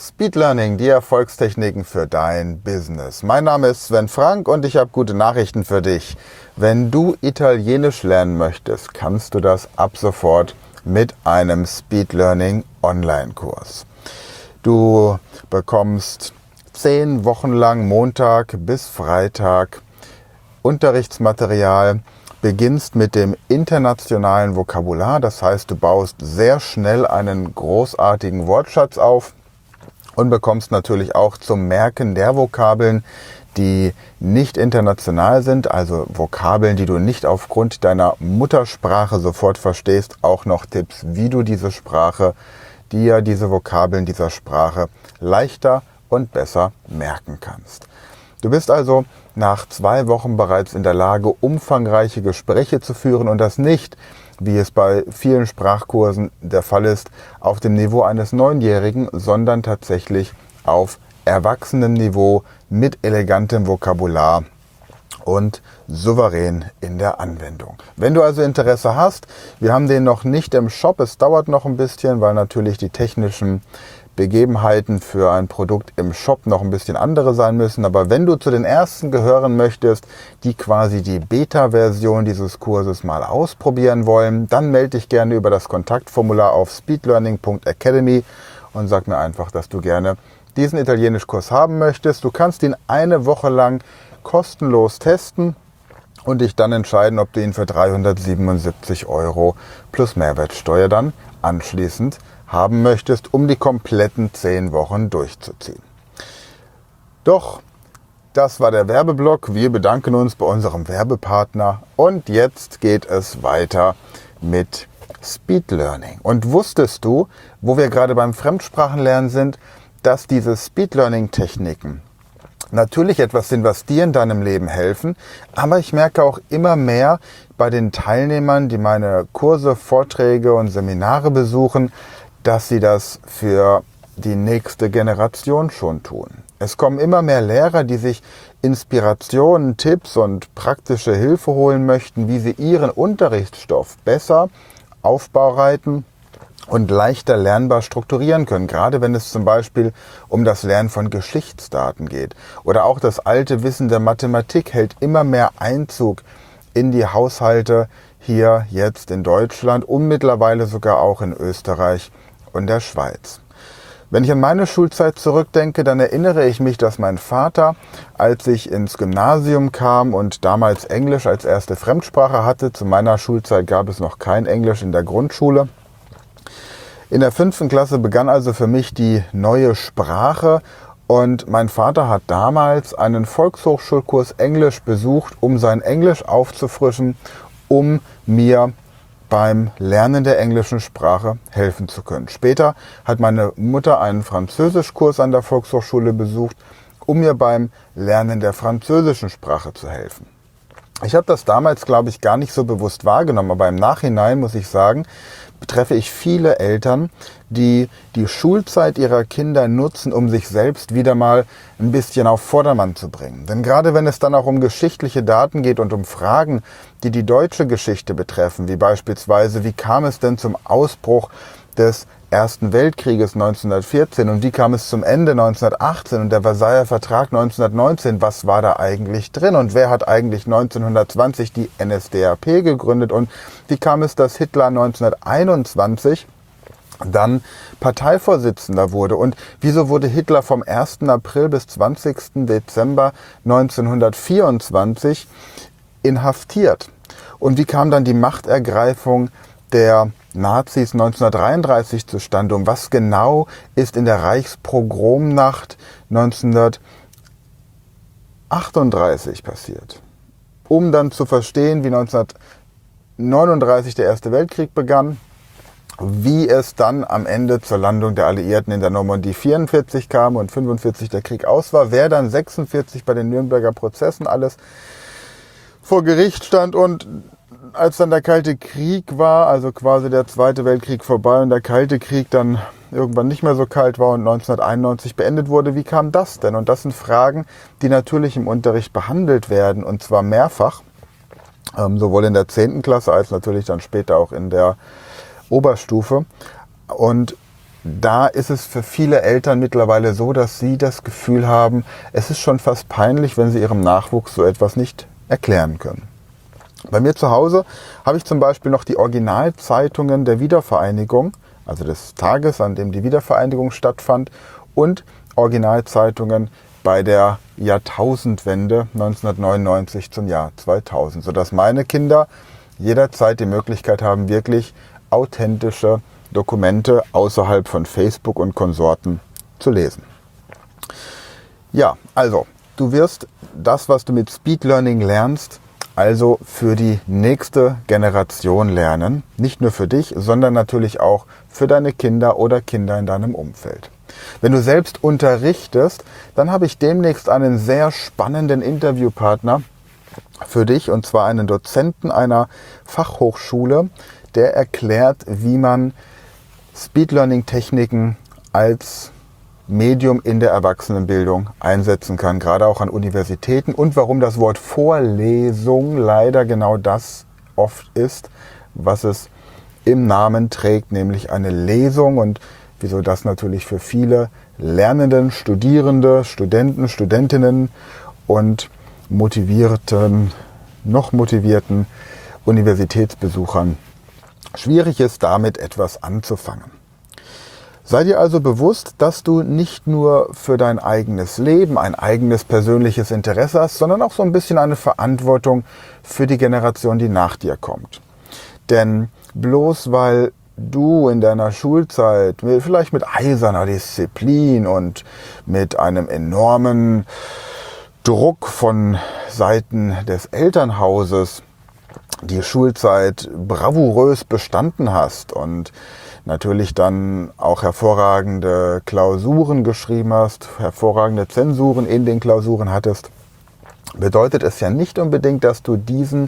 Speed Learning, die Erfolgstechniken für dein Business. Mein Name ist Sven Frank und ich habe gute Nachrichten für dich. Wenn du Italienisch lernen möchtest, kannst du das ab sofort mit einem Speed Learning Online-Kurs. Du bekommst 10 Wochen lang Montag bis Freitag Unterrichtsmaterial, beginnst mit dem internationalen Vokabular, das heißt, du baust sehr schnell einen großartigen Wortschatz auf und bekommst natürlich auch zum Merken der Vokabeln, die nicht international sind, also Vokabeln, die du nicht aufgrund deiner Muttersprache sofort verstehst, auch noch Tipps, wie du diese Vokabeln dieser Sprache leichter und besser merken kannst. Du bist also nach 2 Wochen bereits in der Lage, umfangreiche Gespräche zu führen und das nicht, wie es bei vielen Sprachkursen der Fall ist, auf dem Niveau eines 9-Jährigen, sondern tatsächlich auf erwachsenem Niveau mit elegantem Vokabular und souverän in der Anwendung. Wenn du also Interesse hast, wir haben den noch nicht im Shop, es dauert noch ein bisschen, weil natürlich die technischen Begebenheiten für ein Produkt im Shop noch ein bisschen andere sein müssen. Aber wenn du zu den ersten gehören möchtest, die quasi die Beta-Version dieses Kurses mal ausprobieren wollen, dann melde dich gerne über das Kontaktformular auf speedlearning.academy und sag mir einfach, dass du gerne diesen Italienischkurs haben möchtest. Du kannst ihn eine Woche lang kostenlos testen und dich dann entscheiden, ob du ihn für 377 € plus Mehrwertsteuer dann anschließend haben möchtest, um die kompletten 10 Wochen durchzuziehen. Doch, das war der Werbeblock. Wir bedanken uns bei unserem Werbepartner und jetzt geht es weiter mit Speed Learning. Und wusstest du, wo wir gerade beim Fremdsprachenlernen sind, dass diese Speed Learning Techniken natürlich etwas sind, was dir in deinem Leben helfen, aber ich merke auch immer mehr bei den Teilnehmern, die meine Kurse, Vorträge und Seminare besuchen, dass sie das für die nächste Generation schon tun. Es kommen immer mehr Lehrer, die sich Inspirationen, Tipps und praktische Hilfe holen möchten, wie sie ihren Unterrichtsstoff besser aufbereiten und leichter lernbar strukturieren können, gerade wenn es zum Beispiel um das Lernen von Geschichtsdaten geht. Oder auch das alte Wissen der Mathematik hält immer mehr Einzug in die Haushalte hier jetzt in Deutschland und mittlerweile sogar auch in Österreich und der Schweiz. Wenn ich an meine Schulzeit zurückdenke, dann erinnere ich mich, dass mein Vater, als ich ins Gymnasium kam und damals Englisch als erste Fremdsprache hatte, zu meiner Schulzeit gab es noch kein Englisch in der Grundschule. In der 5. Klasse begann also für mich die neue Sprache und mein Vater hat damals einen Volkshochschulkurs Englisch besucht, um sein Englisch aufzufrischen, um mir beim Lernen der englischen Sprache helfen zu können. Später hat meine Mutter einen Französischkurs an der Volkshochschule besucht, um mir beim Lernen der französischen Sprache zu helfen. Ich habe das damals, glaube ich, gar nicht so bewusst wahrgenommen, aber im Nachhinein muss ich sagen, betreffe ich viele Eltern, die die Schulzeit ihrer Kinder nutzen, um sich selbst wieder mal ein bisschen auf Vordermann zu bringen. Denn gerade wenn es dann auch um geschichtliche Daten geht und um Fragen, die die deutsche Geschichte betreffen, wie beispielsweise, wie kam es denn zum Ausbruch des Ersten Weltkrieges 1914 und wie kam es zum Ende 1918 und der Versailler Vertrag 1919, was war da eigentlich drin und wer hat eigentlich 1920 die NSDAP gegründet und wie kam es, dass Hitler 1921 dann Parteivorsitzender wurde und wieso wurde Hitler vom 1. April bis 20. Dezember 1924 inhaftiert und wie kam dann die Machtergreifung der Nazis 1933 zustande und was genau ist in der Reichspogromnacht 1938 passiert. Um dann zu verstehen, wie 1939 der Erste Weltkrieg begann, wie es dann am Ende zur Landung der Alliierten in der Normandie 44 kam und 45 der Krieg aus war, wer dann 46 bei den Nürnberger Prozessen alles vor Gericht stand und als dann der Kalte Krieg war, also quasi der Zweite Weltkrieg vorbei und der Kalte Krieg dann irgendwann nicht mehr so kalt war und 1991 beendet wurde, wie kam das denn? Und das sind Fragen, die natürlich im Unterricht behandelt werden und zwar mehrfach, sowohl in der 10. Klasse als natürlich dann später auch in der Oberstufe. Und da ist es für viele Eltern mittlerweile so, dass sie das Gefühl haben, es ist schon fast peinlich, wenn sie ihrem Nachwuchs so etwas nicht erklären können. Bei mir zu Hause habe ich zum Beispiel noch die Originalzeitungen der Wiedervereinigung, also des Tages, an dem die Wiedervereinigung stattfand, und Originalzeitungen bei der Jahrtausendwende 1999 zum Jahr 2000, sodass meine Kinder jederzeit die Möglichkeit haben, wirklich authentische Dokumente außerhalb von Facebook und Konsorten zu lesen. Ja, also du wirst das, was du mit Speed Learning lernst, also für die nächste Generation lernen. Nicht nur für dich, sondern natürlich auch für deine Kinder oder Kinder in deinem Umfeld. Wenn du selbst unterrichtest, dann habe ich demnächst einen sehr spannenden Interviewpartner für dich, und zwar einen Dozenten einer Fachhochschule, der erklärt, wie man Speed Learning Techniken als Medium in der Erwachsenenbildung einsetzen kann, gerade auch an Universitäten, und warum das Wort Vorlesung leider genau das oft ist, was es im Namen trägt, nämlich eine Lesung, und wieso das natürlich für viele Lernenden, Studierende, Studenten, Studentinnen und noch motivierten Universitätsbesuchern schwierig ist, damit etwas anzufangen. Sei dir also bewusst, dass du nicht nur für dein eigenes Leben ein eigenes persönliches Interesse hast, sondern auch so ein bisschen eine Verantwortung für die Generation, die nach dir kommt. Denn bloß weil du in deiner Schulzeit vielleicht mit eiserner Disziplin und mit einem enormen Druck von Seiten des Elternhauses die Schulzeit bravourös bestanden hast und natürlich dann auch hervorragende Klausuren geschrieben hast, hervorragende Zensuren in den Klausuren hattest, bedeutet es ja nicht unbedingt, dass du diesen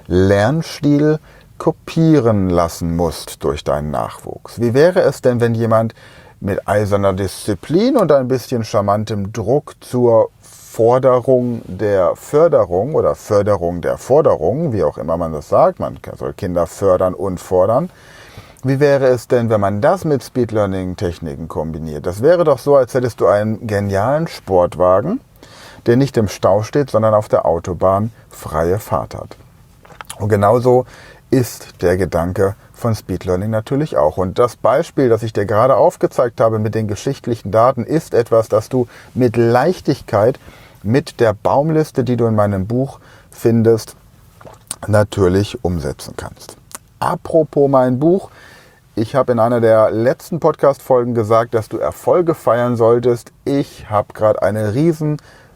Lernstil kopieren lassen musst durch deinen Nachwuchs. Wie wäre es denn, wenn jemand mit eiserner Disziplin und ein bisschen charmantem Druck zur Forderung der Förderung oder Förderung der Forderung, wie auch immer man das sagt, man soll Kinder fördern und fordern. Wie wäre es denn, wenn man das mit Speed Learning Techniken kombiniert? Das wäre doch so, als hättest du einen genialen Sportwagen, der nicht im Stau steht, sondern auf der Autobahn freie Fahrt hat. Und genauso ist der Gedanke von Speed Learning natürlich auch. Und das Beispiel, das ich dir gerade aufgezeigt habe mit den geschichtlichen Daten, ist etwas, das du mit Leichtigkeit mit der Baumliste, die du in meinem Buch findest, natürlich umsetzen kannst. Apropos mein Buch, ich habe in einer der letzten Podcast-Folgen gesagt, dass du Erfolge feiern solltest. Ich habe gerade eine riesen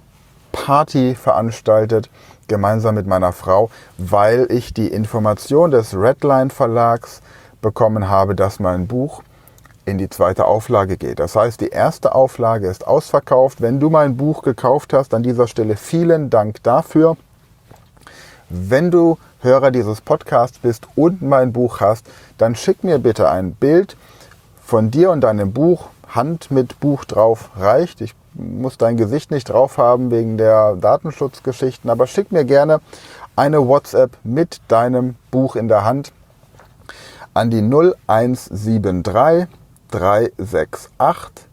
Party veranstaltet, gemeinsam mit meiner Frau, weil ich die Information des Redline Verlags bekommen habe, dass mein Buch in die zweite Auflage geht. Das heißt, die erste Auflage ist ausverkauft. Wenn du mein Buch gekauft hast, an dieser Stelle vielen Dank dafür. Wenn du Hörer dieses Podcasts bist und mein Buch hast, dann schick mir bitte ein Bild von dir und deinem Buch. Hand mit Buch drauf reicht. Ich muss dein Gesicht nicht drauf haben wegen der Datenschutzgeschichten, aber schick mir gerne eine WhatsApp mit deinem Buch in der Hand an die 0173 368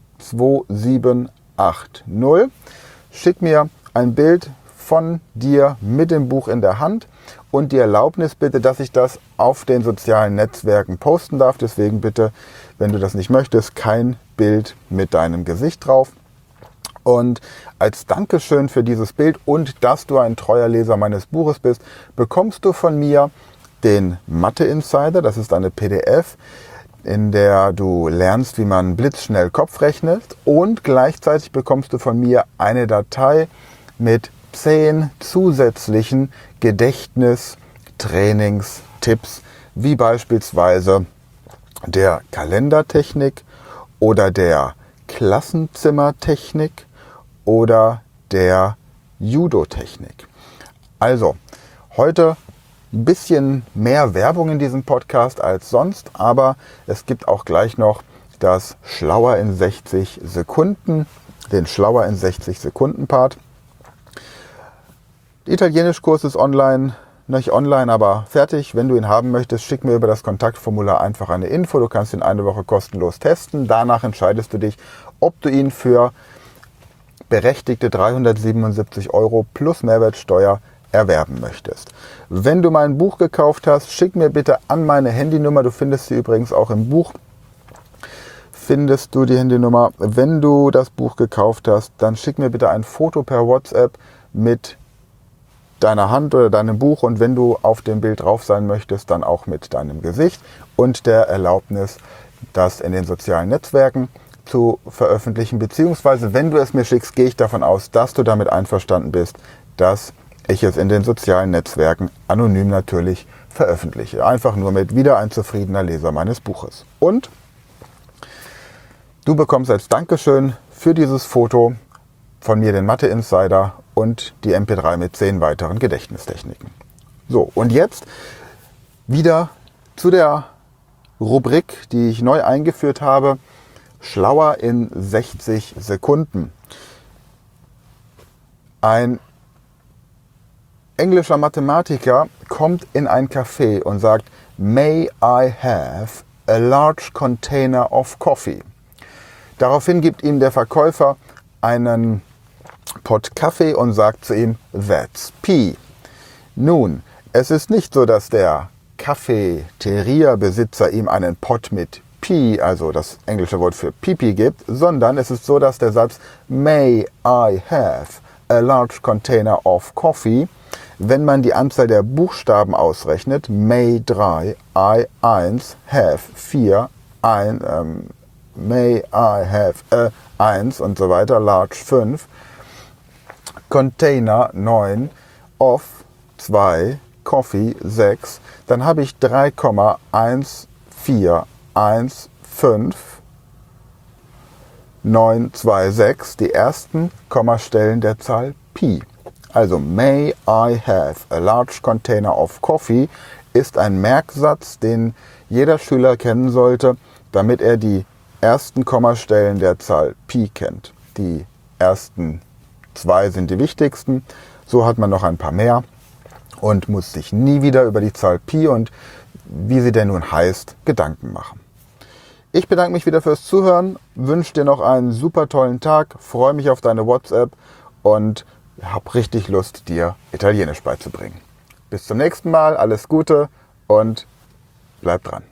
2780. Schick mir ein Bild von dir mit dem Buch in der Hand und die Erlaubnis bitte, dass ich das auf den sozialen Netzwerken posten darf. Deswegen bitte, wenn du das nicht möchtest, kein Bild mit deinem Gesicht drauf. Und als Dankeschön für dieses Bild und dass du ein treuer Leser meines Buches bist, bekommst du von mir den Mathe Insider. Das ist eine PDF, in der du lernst, wie man blitzschnell Kopf rechnet, und gleichzeitig bekommst du von mir eine Datei mit 10 zusätzlichen Gedächtnistrainingstipps, wie beispielsweise der Kalendertechnik oder der Klassenzimmertechnik oder der Judo-Technik. Also, heute ein bisschen mehr Werbung in diesem Podcast als sonst, aber es gibt auch gleich noch das Schlauer in 60 Sekunden, den Schlauer in 60 Sekunden Part. Der Italienischkurs ist online, nicht online, aber fertig. Wenn du ihn haben möchtest, schick mir über das Kontaktformular einfach eine Info. Du kannst ihn eine Woche kostenlos testen. Danach entscheidest du dich, ob du ihn für berechtigte 377 € plus Mehrwertsteuer erwerben möchtest. Wenn du mein Buch gekauft hast, schick mir bitte an meine Handynummer. Du findest sie übrigens auch im Buch. Findest du die Handynummer. Wenn du das Buch gekauft hast, dann schick mir bitte ein Foto per WhatsApp mit deiner Hand oder deinem Buch und wenn du auf dem Bild drauf sein möchtest, dann auch mit deinem Gesicht und der Erlaubnis, das in den sozialen Netzwerken zu veröffentlichen. Beziehungsweise, wenn du es mir schickst, gehe ich davon aus, dass du damit einverstanden bist, dass ich es in den sozialen Netzwerken anonym natürlich veröffentliche. Einfach nur mit wieder ein zufriedener Leser meines Buches. Und du bekommst als Dankeschön für dieses Foto von mir den Mathe Insider und die MP3 mit 10 weiteren Gedächtnistechniken. So, und jetzt wieder zu der Rubrik, die ich neu eingeführt habe. Schlauer in 60 Sekunden. Ein englischer Mathematiker kommt in ein Café und sagt, "May I have a large container of coffee?" Daraufhin gibt ihm der Verkäufer einen Pott Kaffee und sagt zu ihm, "That's P." Nun, es ist nicht so, dass der Cafeteria-Besitzer ihm einen Pott mit P, also das englische Wort für Pipi, gibt, sondern es ist so, dass der Satz "May I have a large container of coffee", wenn man die Anzahl der Buchstaben ausrechnet, May 3, I 1, have 4, May I have 1 und so weiter, large 5, Container 9, of 2, Coffee 6, dann habe ich 3,1415926, die ersten Kommastellen der Zahl Pi. Also May I have a large container of coffee ist ein Merksatz, den jeder Schüler kennen sollte, damit er die ersten Kommastellen der Zahl Pi kennt. Die ersten 2 sind die wichtigsten, so hat man noch ein paar mehr und muss sich nie wieder über die Zahl Pi und wie sie denn nun heißt, Gedanken machen. Ich bedanke mich wieder fürs Zuhören, wünsche dir noch einen super tollen Tag, freue mich auf deine WhatsApp und habe richtig Lust, dir Italienisch beizubringen. Bis zum nächsten Mal, alles Gute und bleib dran.